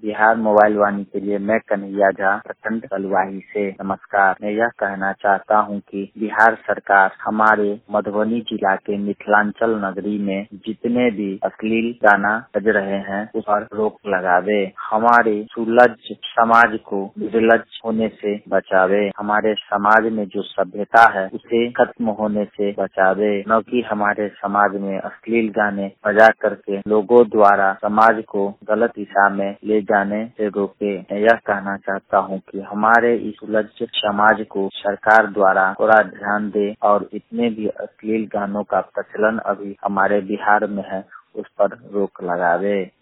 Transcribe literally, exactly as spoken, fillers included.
Bihar mobile वाणी के लिए मैं कन्हैया झा प्रखंड कलवाही से नमस्कार। मैं यह कहना चाहता हूं कि बिहार सरकार हमारे मधुबनी जिला के मिथिलांचल नगरी में जितने भी अश्लील गाना बज रहे हैं उस पर रोक लगावे, हमारे सुलज्ज समाज को निर्लज्ज होने से बचावे, हमारे समाज में जो सभ्यता है उसे खत्म होने से बचावे, न कि हमारे समाज में अश्लील गाने बजा करके लोगों द्वारा समाज को गलत दिशा में ले जाने से रोके। मैं यह कहना चाहता हूं कि हमारे इस सुलज्ज समाज को सरकार द्वारा थोड़ा ध्यान दे और इतने भी अश्लील गानों का प्रचलन अभी हमारे बिहार में है उस पर रोक लगावे।